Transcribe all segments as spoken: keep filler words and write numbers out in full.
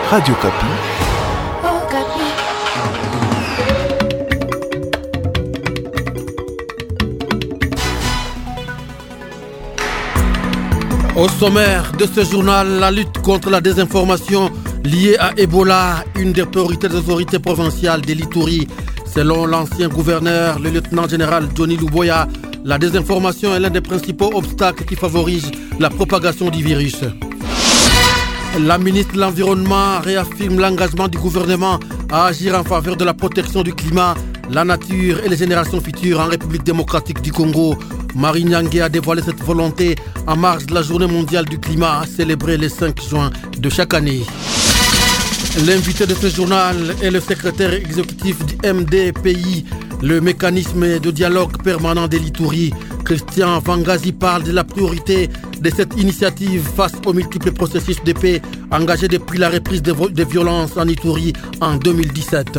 Radio Kapi. Au sommaire de ce journal, la lutte contre la désinformation liée à Ebola, une des priorités des autorités provinciales de l'Ituri. Selon l'ancien gouverneur, le lieutenant-général Johnny Luboya, la désinformation est l'un des principaux obstacles qui favorisent la propagation du virus. La ministre de l'Environnement réaffirme l'engagement du gouvernement à agir en faveur de la protection du climat, la nature et les générations futures en République démocratique du Congo. Marie Nyangué a dévoilé cette volonté en marge de la journée mondiale du climat célébrée le cinq juin de chaque année. L'invité de ce journal est le secrétaire exécutif du M D P I, le mécanisme de dialogue permanent de l'Ituri. Christian Vangazi parle de la priorité de cette initiative face aux multiples processus de paix engagés depuis la reprise des vo- des violences en Ituri en deux mille dix-sept.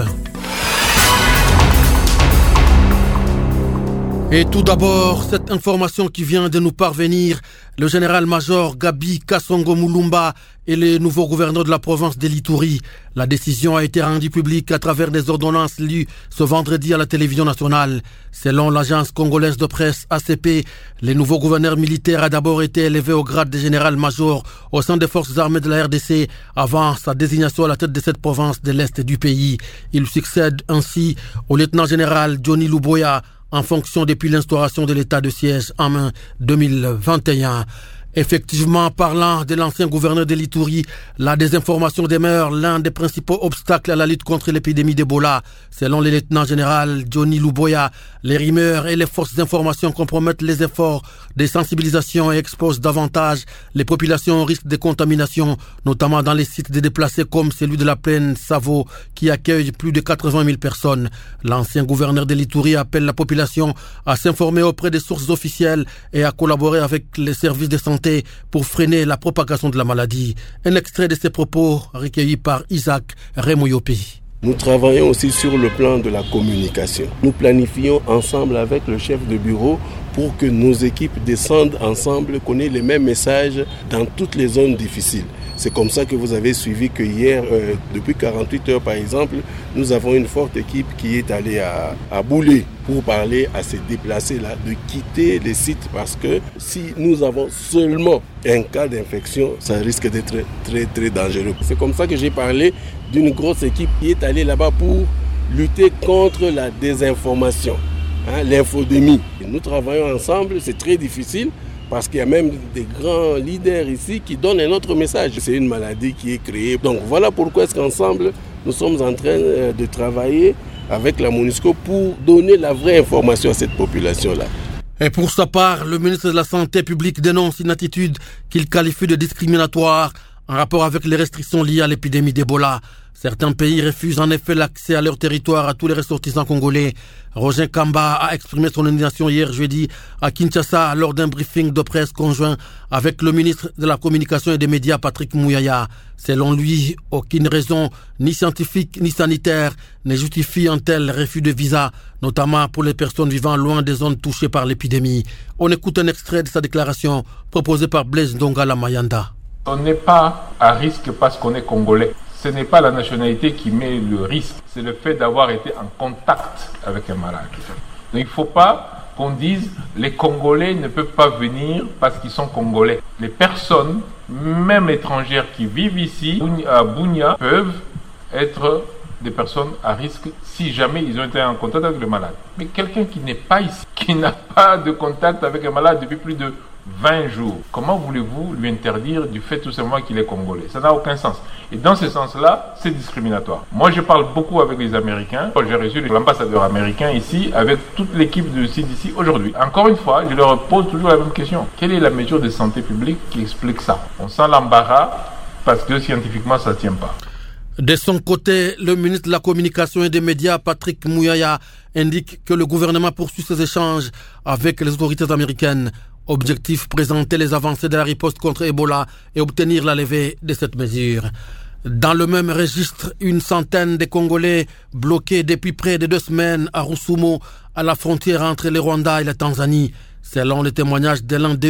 Et tout d'abord, cette information qui vient de nous parvenir, le général-major Gabi Kasongo Mulumba est le nouveau gouverneur de la province de l'Ituri. La décision a été rendue publique à travers des ordonnances lues ce vendredi à la télévision nationale. Selon l'agence congolaise de presse A C P, le nouveau gouverneur militaire a d'abord été élevé au grade de général-major au sein des forces armées de la R D C avant sa désignation à la tête de cette province de l'Est du pays. Il succède ainsi au lieutenant-général Johnny Luboya, en fonction depuis l'instauration de l'état de siège en mai deux mille vingt et un. Effectivement, parlant de l'ancien gouverneur de l'Ituri, la désinformation demeure l'un des principaux obstacles à la lutte contre l'épidémie d'Ebola. Selon le lieutenant-général Johnny Luboya, les rumeurs et les fausses informations compromettent les efforts de sensibilisation et exposent davantage les populations au risque de contamination, notamment dans les sites de déplacés comme celui de la plaine Savo, qui accueille plus de quatre-vingt mille personnes. L'ancien gouverneur de l'Ituri appelle la population à s'informer auprès des sources officielles et à collaborer avec les services de santé pour freiner la propagation de la maladie. Un extrait de ces propos recueillis par Isaac Remoyopi. Nous travaillons aussi sur le plan de la communication. Nous planifions ensemble avec le chef de bureau pour que nos équipes descendent ensemble, connaissent les mêmes messages dans toutes les zones difficiles. C'est comme ça que vous avez suivi que hier, euh, depuis quarante-huit heures par exemple, nous avons une forte équipe qui est allée à, à Boulé pour parler à ces déplacés-là de quitter les sites parce que si nous avons seulement un cas d'infection, ça risque d'être très très, très dangereux. C'est comme ça que j'ai parlé d'une grosse équipe qui est allée là-bas pour lutter contre la désinformation, hein, l'infodémie. Nous travaillons ensemble, c'est très difficile. Parce qu'il y a même des grands leaders ici qui donnent un autre message. C'est une maladie qui est créée. Donc voilà pourquoi est-ce qu'ensemble, nous sommes en train de travailler avec la MONUSCO pour donner la vraie information à cette population-là. Et pour sa part, le ministre de la Santé publique dénonce une attitude qu'il qualifie de discriminatoire en rapport avec les restrictions liées à l'épidémie d'Ebola. Certains pays refusent en effet l'accès à leur territoire à tous les ressortissants congolais. Roger Kamba a exprimé son indignation hier jeudi à Kinshasa lors d'un briefing de presse conjoint avec le ministre de la Communication et des Médias Patrick Mouyaya. Selon lui, aucune raison, ni scientifique ni sanitaire, ne justifie un tel refus de visa, notamment pour les personnes vivant loin des zones touchées par l'épidémie. On écoute un extrait de sa déclaration proposée par Blaise Ndongala Mayanda. On n'est pas à risque parce qu'on est congolais. Ce n'est pas la nationalité qui met le risque, c'est le fait d'avoir été en contact avec un malade. Donc il ne faut pas qu'on dise les Congolais ne peuvent pas venir parce qu'ils sont Congolais. Les personnes, même étrangères qui vivent ici, à Bunia, peuvent être des personnes à risque si jamais ils ont été en contact avec le malade. Mais quelqu'un qui n'est pas ici, qui n'a pas de contact avec un malade depuis plus de vingt jours. Comment voulez-vous lui interdire du fait tout simplement qu'il est congolais? Ça n'a aucun sens. Et dans ce sens-là, c'est discriminatoire. Moi, je parle beaucoup avec les Américains. J'ai reçu l'ambassadeur américain ici avec toute l'équipe de C D C aujourd'hui. Encore une fois, je leur pose toujours la même question. Quelle est la mesure de santé publique qui explique ça? On sent l'embarras parce que scientifiquement, ça ne tient pas. De son côté, le ministre de la Communication et des Médias, Patrick Mouyaya, indique que le gouvernement poursuit ses échanges avec les autorités américaines. Objectif, présenter les avancées de la riposte contre Ebola et obtenir la levée de cette mesure. Dans le même registre, une centaine de Congolais bloqués depuis près de deux semaines à Rusumo, à la frontière entre le Rwanda et la Tanzanie. Selon le témoignage de l'un d'eux,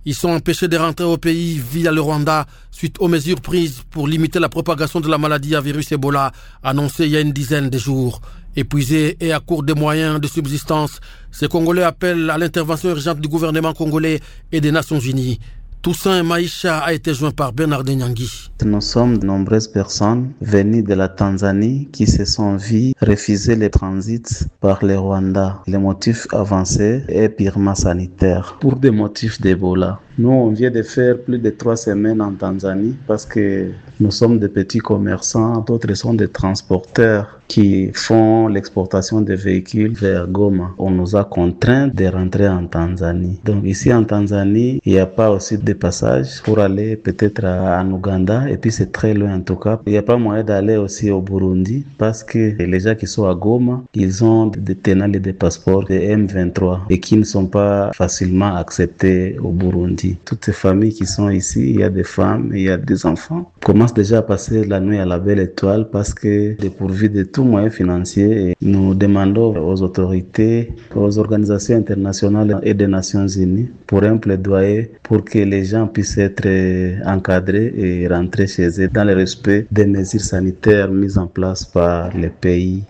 Ils sont empêchés de rentrer au pays via le Rwanda suite aux mesures prises pour limiter la propagation de la maladie à virus Ebola annoncée il y a une dizaine de jours. Épuisés et à court de moyens de subsistance, ces Congolais appellent à l'intervention urgente du gouvernement congolais et des Nations Unies. Toussaint Maïcha a été joint par Bernard Nyangui. Nous sommes de nombreuses personnes venues de la Tanzanie qui se sont vues refuser le transit par le Rwanda. Le motif avancé est purement sanitaire pour des motifs d'Ebola. Nous, on vient de faire plus de trois semaines en Tanzanie parce que nous sommes des petits commerçants, d'autres sont des transporteurs qui font l'exportation des véhicules vers Goma. On nous a contraints de rentrer en Tanzanie. Donc ici en Tanzanie, il n'y a pas aussi de passage pour aller peut-être en Ouganda et puis c'est très loin en tout cas. Il n'y a pas moyen d'aller aussi au Burundi parce que les gens qui sont à Goma, ils ont des tenants et des passeports de M vingt-trois et qui ne sont pas facilement acceptés au Burundi. Toutes ces familles qui sont ici, il y a des femmes, il y a des enfants, commencent déjà à passer la nuit à la belle étoile parce que dépourvu de tout moyen financier, nous demandons aux autorités, aux organisations internationales et des Nations Unies pour un plaidoyer pour que les gens puissent être encadrés et rentrer chez eux dans le respect des mesures sanitaires mises en place par les pays.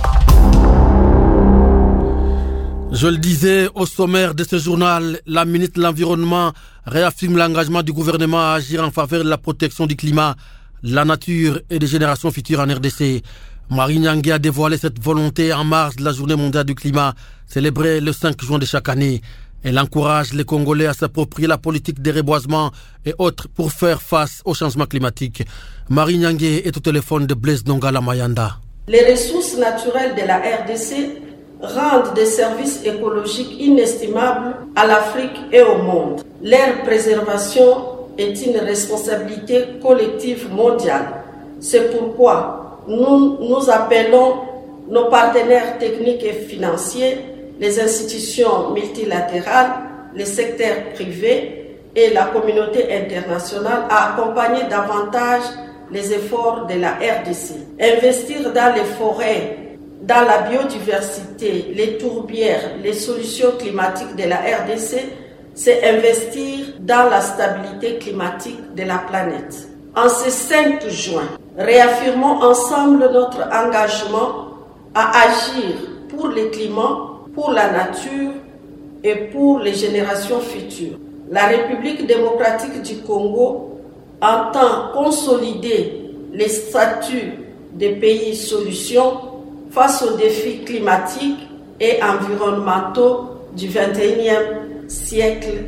Je le disais au sommaire de ce journal, la ministre de l'Environnement réaffirme l'engagement du gouvernement à agir en faveur de la protection du climat, la nature et des générations futures en R D C. Marie Nyangui a dévoilé cette volonté en marge de la Journée mondiale du climat, célébrée le cinq juin de chaque année. Elle encourage les Congolais à s'approprier la politique des reboisements et autres pour faire face au changement climatique. Marie Nyangui est au téléphone de Blaise Nongala Mayanda. Les ressources naturelles de la R D C rendent des services écologiques inestimables à l'Afrique et au monde. Leur préservation est une responsabilité collective mondiale. C'est pourquoi nous, nous appelons nos partenaires techniques et financiers, les institutions multilatérales, les secteurs privés et la communauté internationale à accompagner davantage les efforts de la R D C. Investir dans les forêts, dans la biodiversité, les tourbières, les solutions climatiques de la R D C, c'est investir dans la stabilité climatique de la planète. En ce cinq juin, réaffirmons ensemble notre engagement à agir pour le climat, pour la nature et pour les générations futures. La République démocratique du Congo entend consolider les statuts des pays solutions face aux défis climatiques et environnementaux du vingt et unième siècle.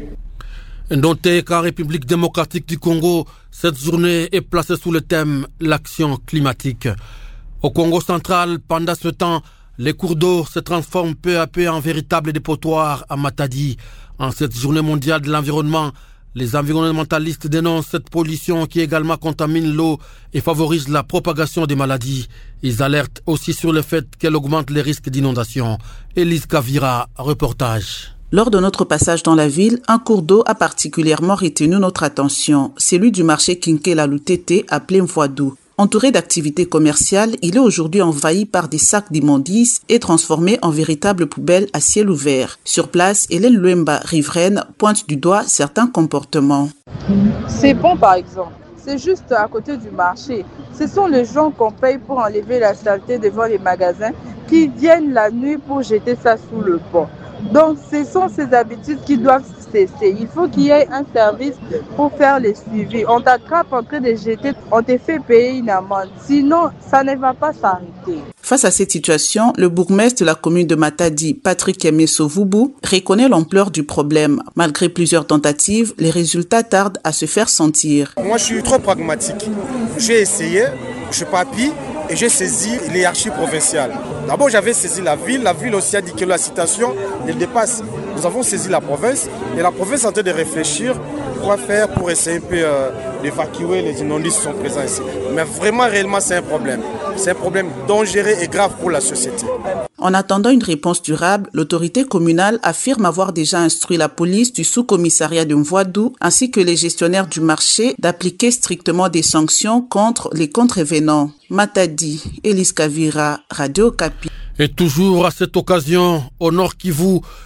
Notez qu'en République démocratique du Congo, cette journée est placée sous le thème « L'action climatique ». Au Congo central, pendant ce temps, les cours d'eau se transforment peu à peu en véritables dépotoirs à Matadi. En cette journée mondiale de l'environnement, les environnementalistes dénoncent cette pollution qui également contamine l'eau et favorise la propagation des maladies. Ils alertent aussi sur le fait qu'elle augmente les risques d'inondation. Élise Kavira, reportage. Lors de notre passage dans la ville, un cours d'eau a particulièrement retenu notre attention, celui du marché Kinkela Lutete appelé Mvoadou. Entouré d'activités commerciales, il est aujourd'hui envahi par des sacs d'immondices et transformé en véritables poubelles à ciel ouvert. Sur place, Hélène Luemba, riveraine, pointe du doigt certains comportements. C'est bon par exemple, c'est juste à côté du marché. Ce sont les gens qu'on paye pour enlever la saleté devant les magasins qui viennent la nuit pour jeter ça sous le pont. Donc ce sont ces habitudes qui doivent cesser. Il faut qu'il y ait un service pour faire les suivis. On t'attrape en train de jeter, on te fait payer une amende. Sinon, ça ne va pas s'arrêter. Face à cette situation, le bourgmestre de la commune de Matadi, Patrick Emeso-Vubu, reconnaît l'ampleur du problème. Malgré plusieurs tentatives, les résultats tardent à se faire sentir. Moi, je suis trop pragmatique. J'ai essayé, je papille et j'ai saisi l'hiérarchie provinciale. D'abord, j'avais saisi la ville. La ville aussi a dit que la situation, elle dépasse. Nous avons saisi la province et la province est en train de réfléchir quoi faire pour essayer un peu euh, d'évacuer les inondations qui sont présents ici. Mais vraiment, réellement, c'est un problème. C'est un problème dangereux et grave pour la société. En attendant une réponse durable, l'autorité communale affirme avoir déjà instruit la police du sous-commissariat de Mvoadou ainsi que les gestionnaires du marché d'appliquer strictement des sanctions contre les contrevenants. Matadi, Élise Kavira, Radio Okapi. Et toujours à cette occasion, au Nord Kivu,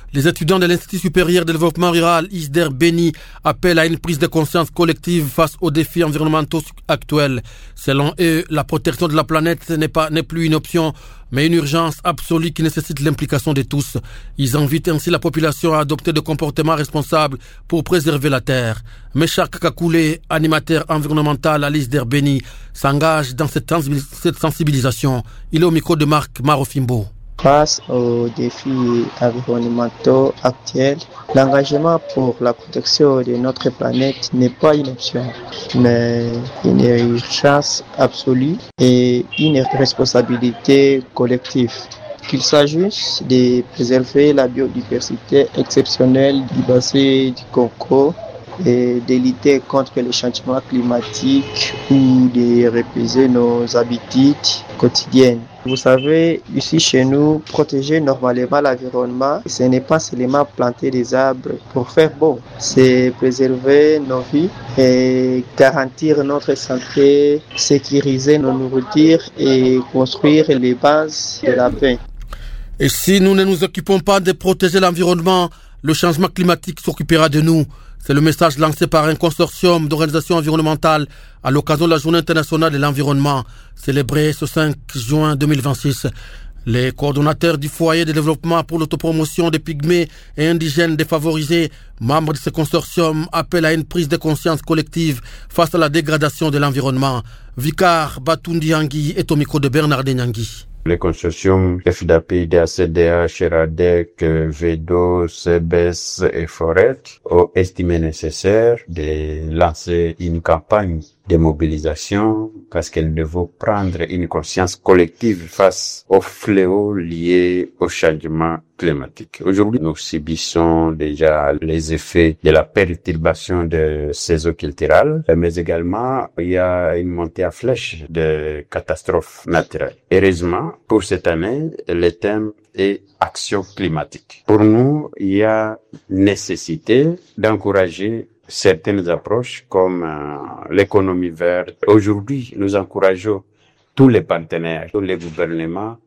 Les étudiants de l'Institut supérieur de développement rural I S D E R Beni appellent à une prise de conscience collective face aux défis environnementaux actuels. Selon eux, la protection de la planète n'est pas, n'est plus une option, mais une urgence absolue qui nécessite l'implication de tous. Ils invitent ainsi la population à adopter des comportements responsables pour préserver la terre. Meshak Kakoulé, animateur environnemental à l'I S D E R Beni, s'engage dans cette sensibilisation. Il est au micro de Marc Marofimbo. Face aux défis environnementaux actuels, l'engagement pour la protection de notre planète n'est pas une option, mais une urgence absolue et une responsabilité collective. Qu'il s'agisse de préserver la biodiversité exceptionnelle du bassin du Congo et de lutter contre les changements climatiques ou de repaiser nos habitudes quotidiennes. Vous savez, ici chez nous, protéger normalement l'environnement, ce n'est pas seulement planter des arbres pour faire beau, c'est préserver nos vies et garantir notre santé, sécuriser nos nourritures et construire les bases de la paix. Et si nous ne nous occupons pas de protéger l'environnement, le changement climatique s'occupera de nous. C'est le message lancé par un consortium d'organisations environnementales à l'occasion de la Journée internationale de l'environnement, célébrée ce cinq juin deux mille vingt-six. Les coordonnateurs du foyer de développement pour l'autopromotion des pygmées et indigènes défavorisés, membres de ce consortium, appellent à une prise de conscience collective face à la dégradation de l'environnement. Vicar Batundi Yangui est au micro de Bernard Nyangui. Les consortiums F D A P, D A C D H, RADEC, VEDO, C B E S et Foret ont estimé nécessaire de lancer une campagne de mobilisation parce qu'elles devront prendre une conscience collective face aux fléaux liés au changement climatique. Aujourd'hui, nous subissons déjà les effets de la perturbation de ces eaux culturelles, mais également il y a une montée à flèche de catastrophes naturelles. Heureusement, pour cette année, le thème est action climatique. Pour nous, il y a nécessité d'encourager certaines approches comme euh, l'économie verte. Aujourd'hui, nous encourageons tous les partenaires, tous les gouvernements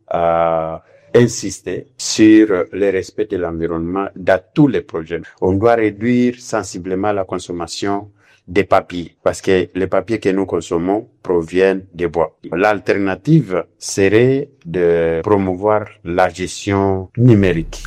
à insister sur le respect de l'environnement dans tous les projets. On doit réduire sensiblement la consommation des papiers parce que les papiers que nous consommons proviennent des bois. L'alternative serait de promouvoir la gestion numérique.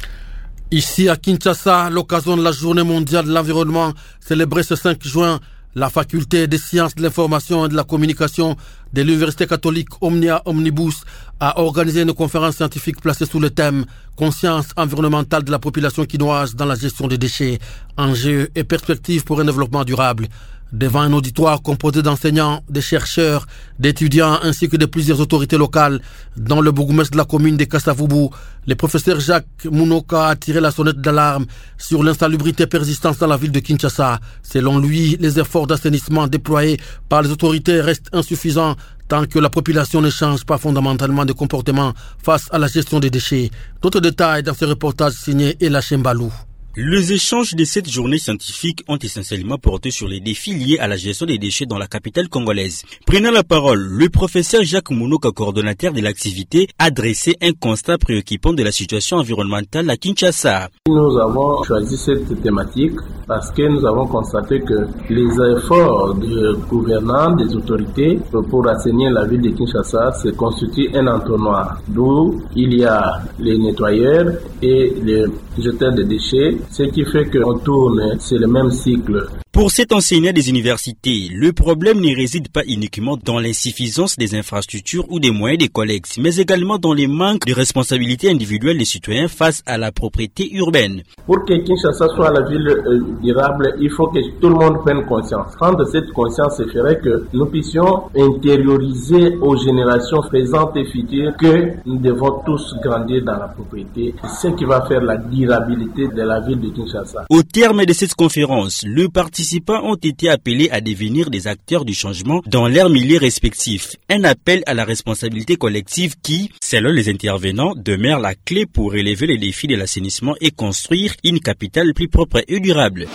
Ici à Kinshasa, à l'occasion de la Journée mondiale de l'environnement, célébrée ce cinq juin, la faculté des sciences de l'information et de la communication de l'Université catholique Omnia Omnibus a organisé une conférence scientifique placée sous le thème « Conscience environnementale de la population quinoise dans la gestion des déchets, enjeux et perspectives pour un développement durable ». Devant un auditoire composé d'enseignants, de chercheurs, d'étudiants ainsi que de plusieurs autorités locales, dont le bourgmestre de la commune de Kassavubu, le professeur Jacques Mounoka a tiré la sonnette d'alarme sur l'insalubrité persistante dans la ville de Kinshasa. Selon lui, les efforts d'assainissement déployés par les autorités restent insuffisants tant que la population ne change pas fondamentalement de comportement face à la gestion des déchets. D'autres détails dans ce reportage signé Ela Chembalou. Les échanges de cette journée scientifique ont essentiellement porté sur les défis liés à la gestion des déchets dans la capitale congolaise. Prenant la parole, le professeur Jacques Mounoka, coordonnateur de l'activité, a dressé un constat préoccupant de la situation environnementale à Kinshasa. Nous avons choisi cette thématique parce que nous avons constaté que les efforts de gouvernants, des autorités pour assainir la ville de Kinshasa se constituent un entonnoir, d'où il y a les nettoyeurs et les jeteurs de déchets, ce qui fait qu'on tourne, c'est le même cycle. Pour cet enseignant des universités, le problème ne réside pas uniquement dans l'insuffisance des infrastructures ou des moyens des collectes, mais également dans les manques de responsabilité individuelle des citoyens face à la propriété urbaine. Pour que Kinshasa soit la ville euh, durable, il faut que tout le monde prenne conscience. Prendre cette conscience ferait que nous puissions intérioriser aux générations présentes et futures que nous devons tous grandir dans la propriété. C'est ce qui va faire la durabilité de la ville de Kinshasa. Au terme de cette conférence, le participants ont été appelés à devenir des acteurs du changement dans leurs milieux respectifs. Un appel à la responsabilité collective qui, selon les intervenants, demeure la clé pour relever les défis de l'assainissement et construire une capitale plus propre et durable.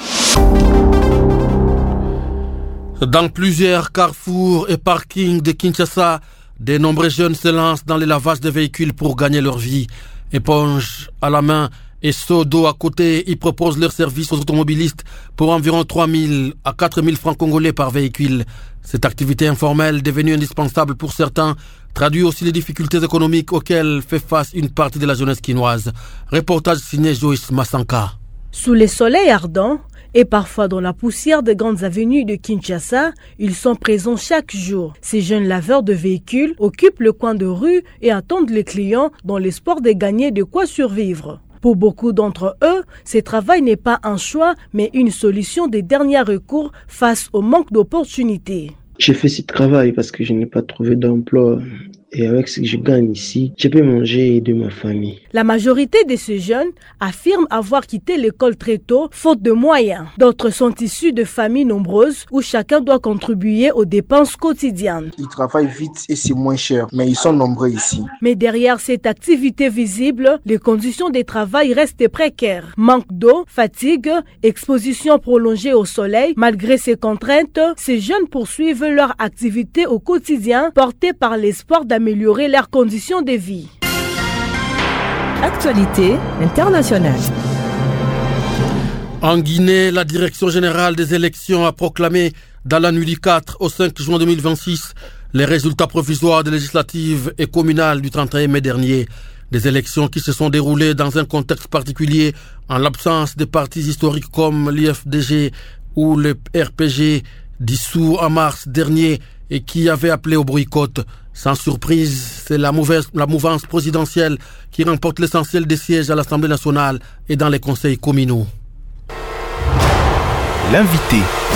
Dans plusieurs carrefours et parkings de Kinshasa, de nombreux jeunes se lancent dans les lavages de véhicules pour gagner leur vie. Éponges à la main, Et Sodo à côté, ils proposent leurs services aux automobilistes pour environ trois mille à quatre mille francs congolais par véhicule. Cette activité informelle, devenue indispensable pour certains, traduit aussi les difficultés économiques auxquelles fait face une partie de la jeunesse quinoise. Reportage signé Joyce Massanka. Sous les soleils ardents et parfois dans la poussière des grandes avenues de Kinshasa, ils sont présents chaque jour. Ces jeunes laveurs de véhicules occupent le coin de rue et attendent les clients dans l'espoir de gagner de quoi survivre. Pour beaucoup d'entre eux, ce travail n'est pas un choix, mais une solution de dernier recours face au manque d'opportunités. J'ai fait ce travail parce que je n'ai pas trouvé d'emploi. Et avec ce que je gagne ici, je peux manger et aider ma famille. La majorité de ces jeunes affirment avoir quitté l'école très tôt, faute de moyens. D'autres sont issus de familles nombreuses où chacun doit contribuer aux dépenses quotidiennes. Ils travaillent vite et c'est moins cher, mais ils sont nombreux ici. Mais derrière cette activité visible, les conditions de travail restent précaires. Manque d'eau, fatigue, exposition prolongée au soleil. Malgré ces contraintes, ces jeunes poursuivent leur activité au quotidien, portés par l'espoir d'améliorer améliorer leurs conditions de vie. Actualité internationale. En Guinée, la Direction générale des élections a proclamé dans la nuit du quatre au cinq juin deux mille vingt-six les résultats provisoires des législatives et communales du trente et un mai dernier. Des élections qui se sont déroulées dans un contexte particulier en l'absence des partis historiques comme l'I F D G ou le R P G dissous en mars dernier et qui avait appelé au boycott. Sans surprise, c'est la, mauvaise, la mouvance présidentielle qui remporte l'essentiel des sièges à l'Assemblée nationale et dans les conseils communaux. L'invité.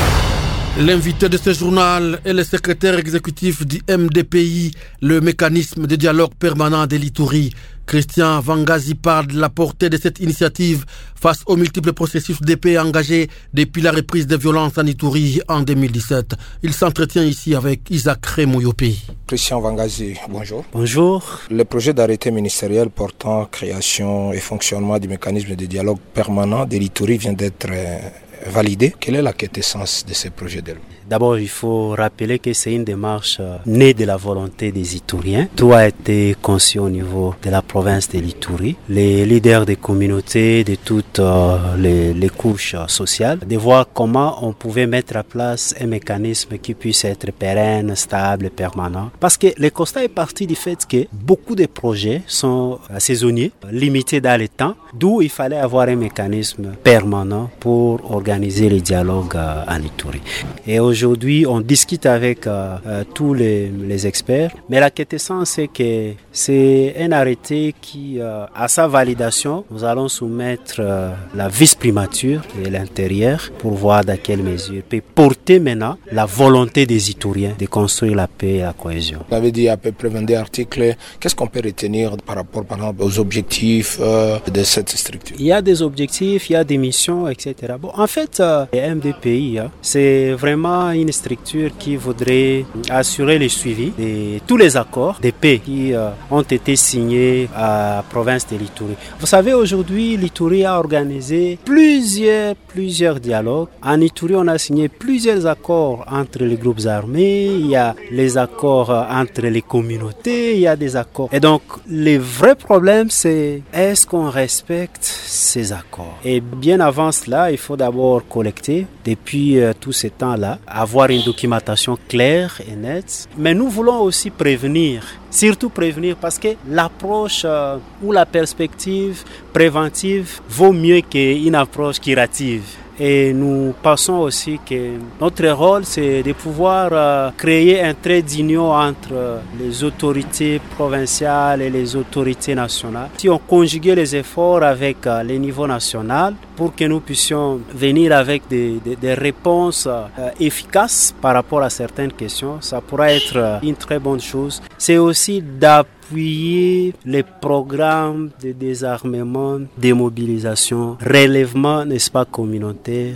L'invité de ce journal est le secrétaire exécutif du M D P I, le mécanisme de dialogue permanent de l'Ituri. Christian Vangazi parle de la portée de cette initiative face aux multiples processus de paix engagés depuis la reprise des violences en Ituri en deux mille dix-sept. Il s'entretient ici avec Isaac Remouyopi. Christian Vangazi, bonjour. Bonjour. Le projet d'arrêté ministériel portant création et fonctionnement du mécanisme de dialogue permanent de l'Ituri vient d'être validé. Quelle est la quintessence de ce projet de loi? D'abord, il faut rappeler que c'est une démarche née de la volonté des Ituriens. Tout a été conçu au niveau de la province de l'Ituri. Les leaders des communautés, de toutes euh, les, les couches sociales, de voir comment on pouvait mettre en place un mécanisme qui puisse être pérenne, stable, permanent. Parce que le constat est parti du fait que beaucoup de projets sont saisonniers, limités dans le temps, d'où il fallait avoir un mécanisme permanent pour organiser les dialogues euh, en Ituri. Et aujourd'hui, on discute avec euh, euh, tous les, les experts, mais la quintessence, c'est que c'est un arrêté qui, euh, à sa validation, nous allons soumettre euh, la vice-primature de l'intérieur pour voir dans quelle mesure peut porter maintenant la volonté des Ituriens de construire la paix et la cohésion. Vous avez dit à peu près vingt-deux articles. Qu'est-ce qu'on peut retenir par rapport, par exemple, aux objectifs euh, de cette structure? Il y a des objectifs, il y a des missions, et cetera. Bon, en fait, euh, le M D P I, hein, c'est vraiment une structure qui voudrait assurer le suivi de tous les accords de paix qui euh, ont été signés à la province de l'Ituri. Vous savez, aujourd'hui, l'Ituri a organisé plusieurs, plusieurs dialogues. En Ituri, on a signé plusieurs accords entre les groupes armés, il y a les accords entre les communautés, il y a des accords. Et donc, le vrai problème, c'est est-ce qu'on respecte ces accords? Et bien avant cela, il faut d'abord collecter, depuis euh, tout ce temps-là, avoir une documentation claire et nette. Mais nous voulons aussi prévenir, surtout prévenir, parce que l'approche euh, ou la perspective préventive vaut mieux qu'une approche curative. Et nous pensons aussi que notre rôle, c'est de pouvoir euh, créer un trait d'union entre euh, les autorités provinciales et les autorités nationales. Si on conjuguait les efforts avec euh, les niveaux nationaux pour que nous puissions venir avec des, des, des réponses euh, efficaces par rapport à certaines questions, ça pourra être euh, une très bonne chose. C'est aussi d'appuyer les programmes de désarmement, démobilisation, relèvement, n'est-ce pas, communautaire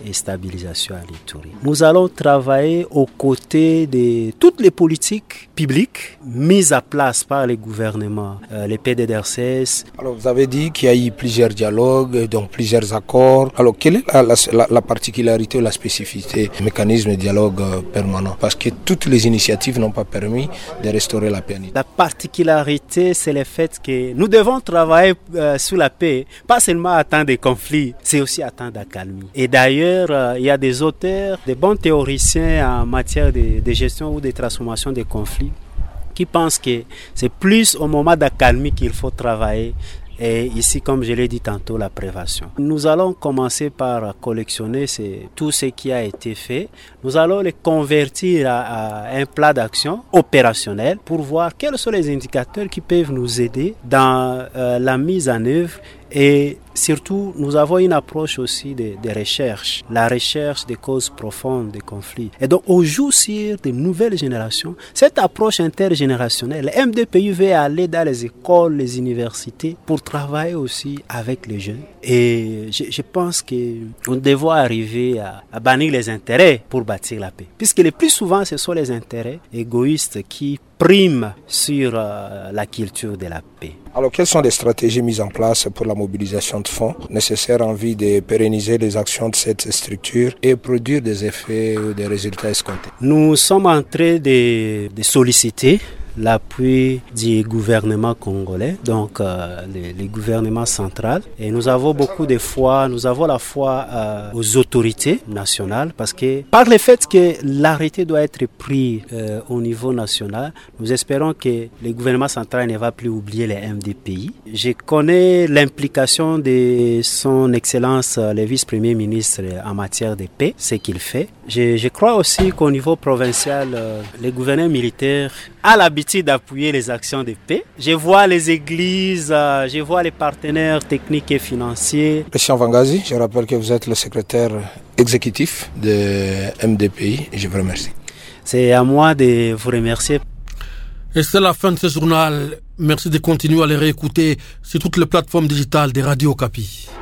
et stabilisation à l'Ituri. Nous allons travailler aux côtés de toutes les politiques publiques mises à place par les gouvernements, euh, les P D D R C S. Alors vous avez dit qu'il y a eu plusieurs dialogues, donc plusieurs accords. Alors quelle est la, la, la particularité ou la spécificité du mécanisme de dialogue permanent? Parce que toutes les initiatives n'ont pas permis de restaurer la paix. La particularité, c'est le fait que nous devons travailler euh, sous la paix, pas seulement à temps de conflits, c'est aussi à temps d'accalmie. Et d'ailleurs, euh, il y a des auteurs, des bons théoriciens en matière de, de gestion ou de transformation des conflits qui pensent que c'est plus au moment d'accalmie qu'il faut travailler. Et ici, comme je l'ai dit tantôt, la prévention. Nous allons commencer par collectionner ces, tout ce qui a été fait. Nous allons les convertir à, à un plan d'action opérationnel pour voir quels sont les indicateurs qui peuvent nous aider dans euh, la mise en œuvre. Et surtout, nous avons une approche aussi de, de recherche, la recherche des causes profondes des conflits. Et donc, on joue sur de nouvelles générations. Cette approche intergénérationnelle, le M D P I veut aller dans les écoles, les universités pour travailler aussi avec les jeunes. Et je, je pense que nous devons arriver à, à bannir les intérêts pour bâtir la paix. Puisque le plus souvent, ce sont les intérêts égoïstes qui priment sur euh, la culture de la paix. Alors, quelles sont les stratégies mises en place pour la mobilisation de fonds nécessaires en vue de pérenniser les actions de cette structure et produire des effets ou des résultats escomptés? Nous sommes en train de, de solliciter l'appui du gouvernement congolais, donc euh, les, les gouvernements centrales. Et nous avons beaucoup de foi, nous avons la foi euh, aux autorités nationales, parce que par le fait que l'arrêté doit être pris euh, au niveau national, nous espérons que le gouvernement central ne va plus oublier les M D P I. Je connais l'implication de son Excellence le vice-premier ministre en matière de paix, ce qu'il fait. Je, je crois aussi qu'au niveau provincial, euh, les gouverneurs militaires a l'habitude d'appuyer les actions de paix. Je vois les églises, euh, je vois les partenaires techniques et financiers. Christian Vangazi, je rappelle que vous êtes le secrétaire exécutif de M D P I et je vous remercie. C'est à moi de vous remercier. Et c'est la fin de ce journal. Merci de continuer à les réécouter sur toutes les plateformes digitales des Radio Okapi.